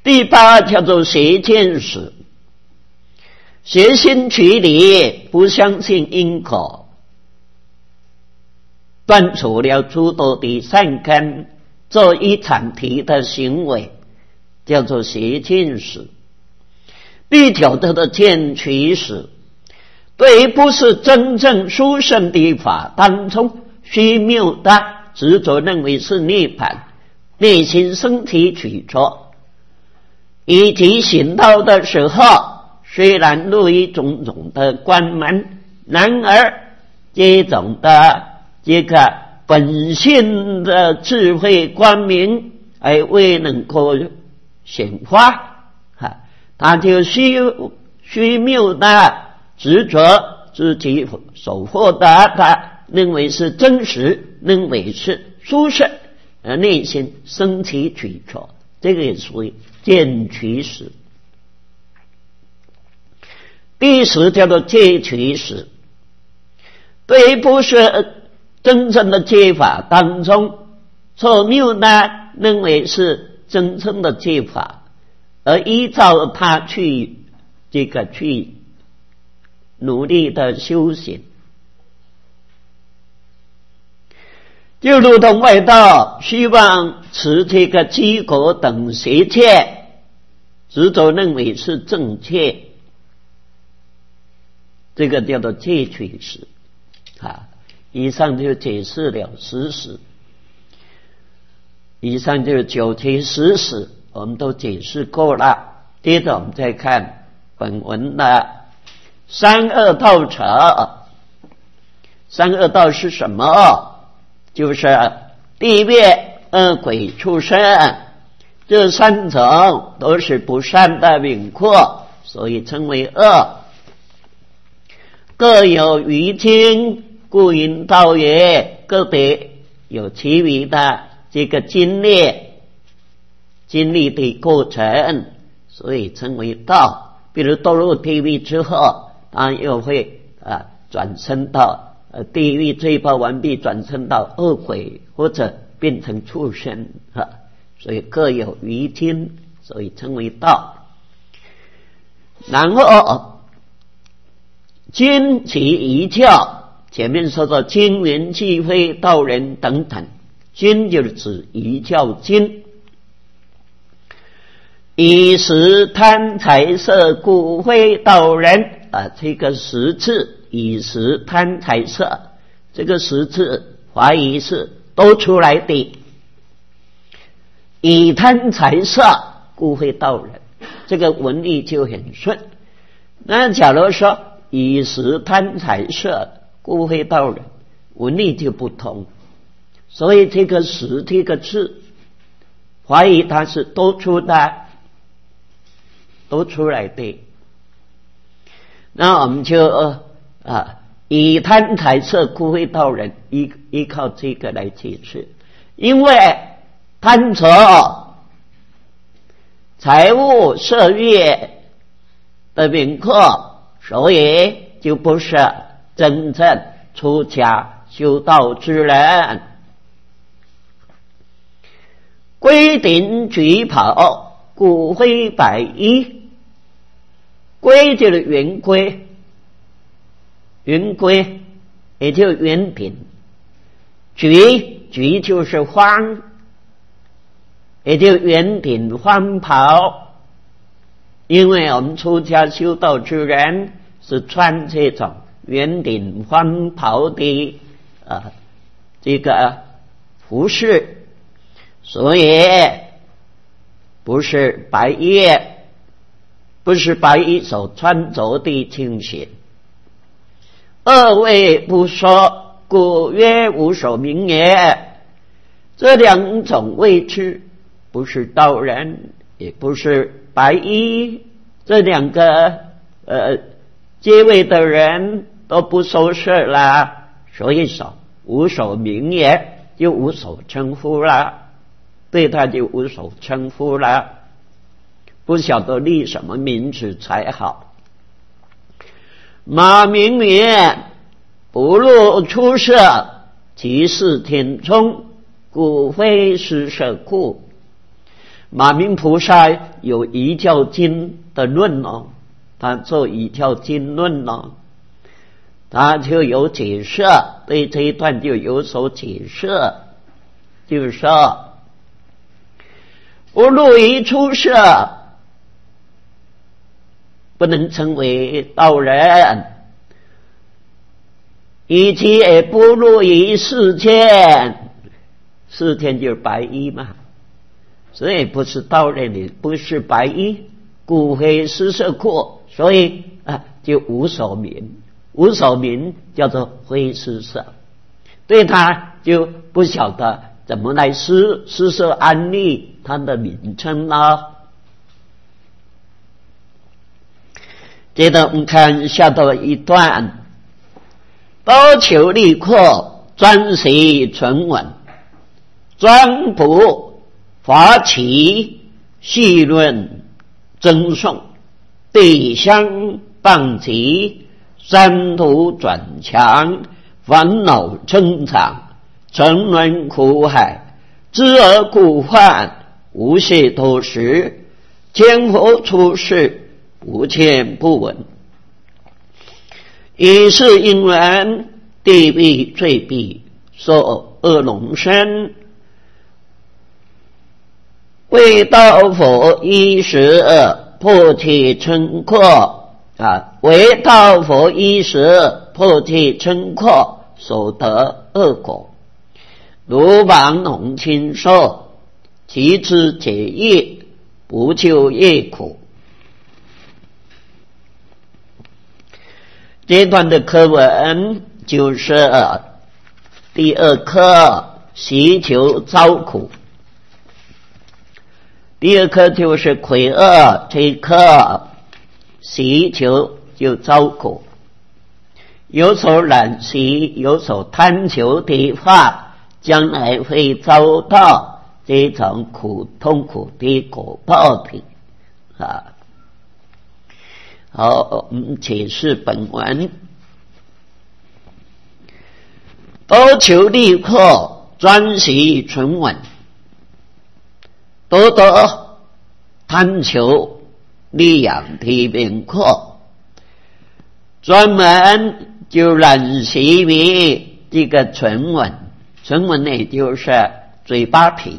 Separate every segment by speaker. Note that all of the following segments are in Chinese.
Speaker 1: 第八叫做邪见识，邪心取理，不相信因果，断除了诸多的善根，做一场题的行为，叫做邪见识。第九叫做见取识，对不是真正殊胜的法当中虚谬的执着，认为是涅槃，内心身体取着，以及行道的时候虽然入于种种的关门，然而这种的这个本性的智慧光明还未能够显发，他就虚谬的执着自己所获得的，认为是真实，认为是殊胜，内心升起取着，这个也属于见取识。第十叫做戒取识，对不是真正的戒法当中错谬呢，认为是真正的戒法，而依照他去努力的修行，就如同外道希望持这个机果等邪戒，执着认为是正确，这个叫做戒取识。以上就解释了十识，以上就是九七十识，我们都解释过了。接着我们再看本文的三恶道者。三恶道是什么？就是地狱、恶鬼、畜生，这三种都是不善的名廓，所以称为恶。各有余经，故云道也，各得有其余的这个经历的过程，所以称为道。比如堕入地狱之后，他又会转生到地狱罪报完毕，转生到恶鬼或者变成畜生，所以各有余经，所以称为道。然后经其一教，前面说到经云际会道人等等，经就是指一教经。以识贪财色故会道人，这个识字以识贪财色，这个识字怀疑是都出来的。以贪财色故会道人，这个文意就很顺。那假如说以识贪财色故会道人，文意就不同。所以这个识这个字怀疑它是都出来的。那我们就以贪财色故会道人，依靠这个来解释。因为贪着财物色欲的名廓，所以就不是真正出家修道之人。规顶举袍故会白衣，规就是圆规，圆规也就圆顶，举就是方，也就圆顶方袍。因为我们出家修道之人是穿这种圆顶方袍的这个服饰，所以不是白衣所穿着的情形。二位不说，故曰无所名也。这两种位置不是道人，也不是白衣，这两个阶位的人都不收拾了，所以说无所名也，就无所称呼了，对他就无所称呼了，不晓得立什么名字才好。马明曰不入出世，即是天冲，故非施舍故。 马明菩萨有一教经的论哦，他做一教经论哦，他就有解释，对这一段就有所解释，就是说不入于出世，不能成为道人，以及也不入于世间，世间就是白衣嘛，所以不是道人的，不是白衣，故非施舍库，所以就无所名，无所名叫做非施舍，对他就不晓得怎么来施舍安立他的名称呢？接着我们看下头一段，多求立阔，专习存稳，专补法起，细论增颂，地相谤极，三途转强，烦恼增长，沉沦苦海，知而故患，无懈脱时，见佛出世，不见不闻。以是因缘，地必罪必受恶龙身，为道佛一时破其嗔廓为道佛一时破其嗔廓，所得恶果，如亡龙禽兽，其之解业，不救业苦。这段的课文就是第二课，习求遭苦。第二课就是魁恶，这一课习求就遭苦，有所染习，有所贪求的话，将来会遭到这种痛苦的果报的好，我们解释本文。多求立阔，专习存稳，多多贪求力养的名阔，专门就染习于这个存稳。存稳呢，就是嘴巴皮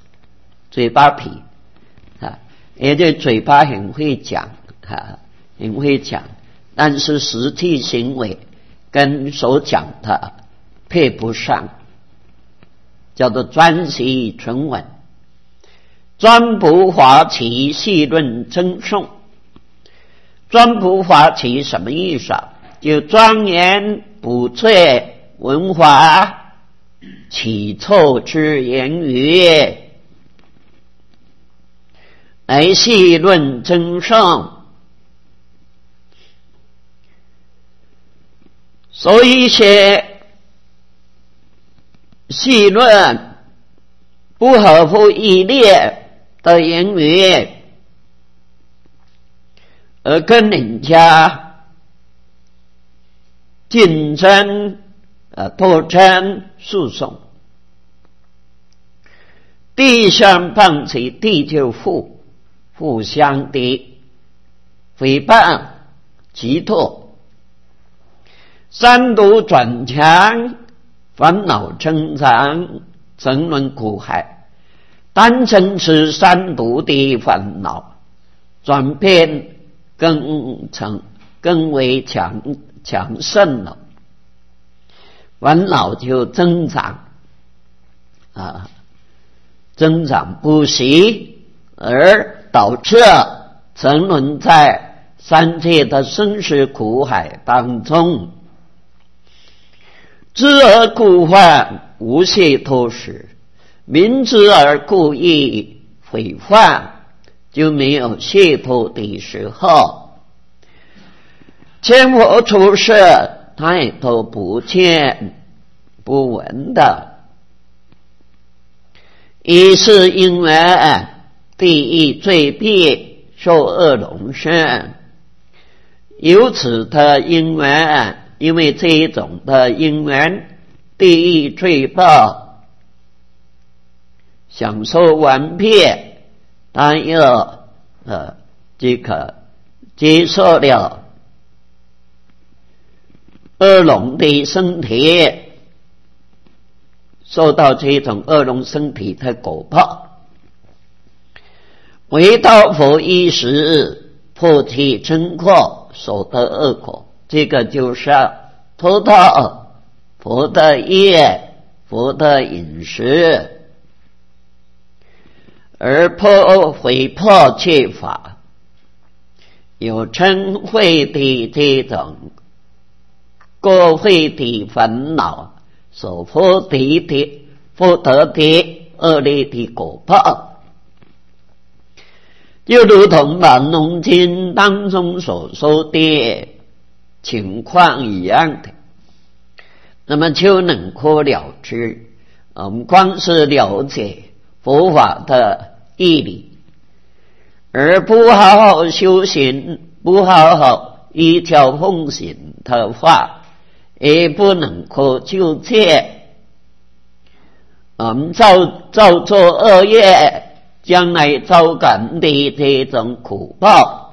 Speaker 1: 也就嘴巴很会讲很会讲，但是实际行为跟所讲的配不上，叫做专习存稳。专补法起，细论增颂。专补法起什么意思就庄严补瘁文华起凑之言语，来细论增颂。所以写细论不合乎义列的言语，而跟人家竞争斗争诉讼，地相谤其地就互相的诽谤嫉妒，三毒转强，烦恼增长，沉沦苦海，单纯是三毒的烦恼转变更为强盛了，烦恼就增长增长不息，而导致沉沦在三界的生死苦海当中。知而故犯，无懈脱时，明知而故意毁犯，就没有懈脱的时候。见佛出世，他也都不见不闻的。以是因缘，地狱罪必受恶龙身。由此的因缘，因为这一种的因缘，地狱罪报享受完毕， 他又这个接受了恶龙的身体，受到这种恶龙身体的果报，为道佛一时破其嗔惑，所得恶果。这个就是脱到佛的业，佛的饮食，而毁破戒法，有嗔恚的这种过慧的烦恼所获得的恶劣的果报，就如同满龙经当中所说的情况一样的，那么就能够了知。我们光是了解佛法的义理，而不好好修行，不好好依教奉行的话，也不能够救戒。我们造作恶业，将来遭感的这种苦报。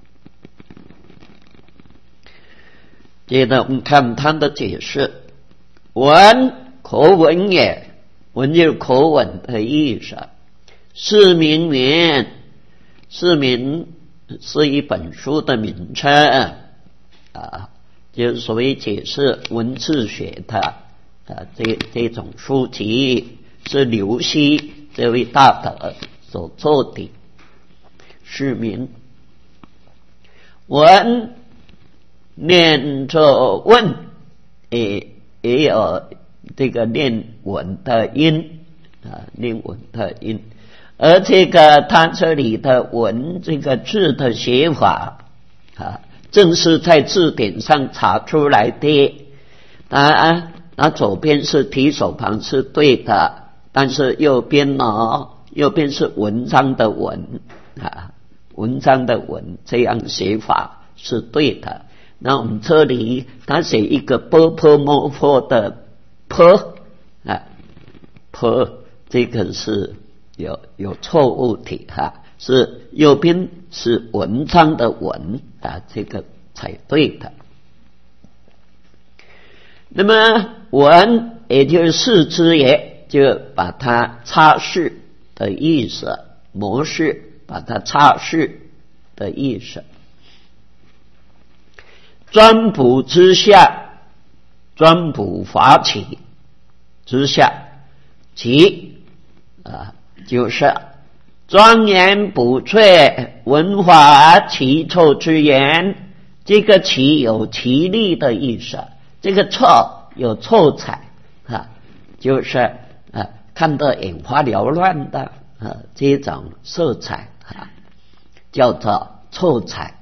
Speaker 1: 接着我们看他的解释，闻口闻也，闻就是口吻的意思。释名言，释名是一本书的名称就是所谓解释文字学的这种书籍，是刘熙这位大德所做的。释名闻念作问，也有这个念文的音念文的音，而这个他这里的文这个字的写法正是在字典上查出来的。那左边是提手旁是对的，但是右边是文章的文文章的文，这样写法是对的。那我们这里他写一个波泼摸破的坡坡，这个是有错误的是右边是文章的文这个才对的。那么文也就是视之也，就把它擦拭的意思，模式把它擦拭的意思。专补之下，专补法起之下，起就是庄严补瘁，文法奇臭之言。这个奇有奇丽的意思，这个臭有臭彩就是看得眼花缭乱的这种色彩叫做臭彩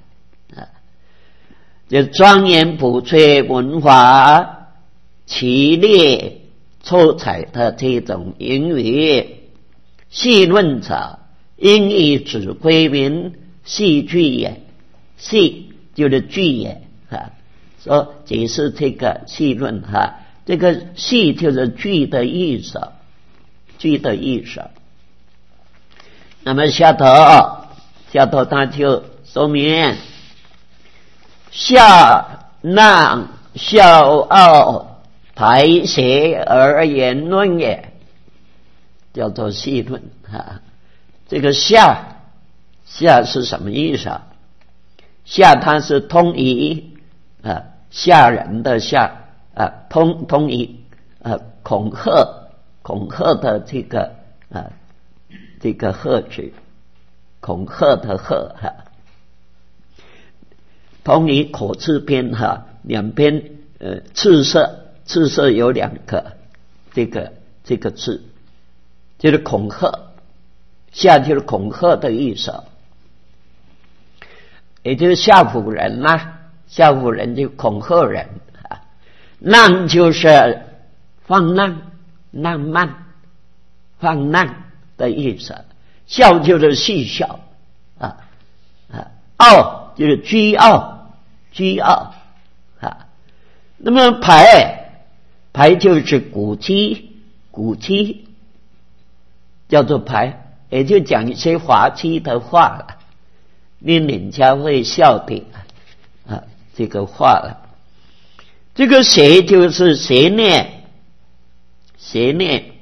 Speaker 1: 就庄严补瘁，文法奇烈臭彩的这种言语，细论者应以指归名，戏剧也。戏就是剧也说解释这个戏论这个戏就是剧的意思，剧的意思。那么下头他就说明下难笑傲排邪而言论也，叫做戏论这个下是什么意思下它是通于吓人的吓通于恐吓的这个吓字，恐吓的吓通于口字边两边赤色有两个这个字，就是恐吓，吓就是恐吓的意思，也就是吓唬人吓唬人就恐吓人难就是放难浪漫放难的意思，笑就是戏笑傲就是居傲那么排就是古迹叫做排也就讲一些滑稽的话了，令人家会笑的这个话了。这个邪就是邪念，邪念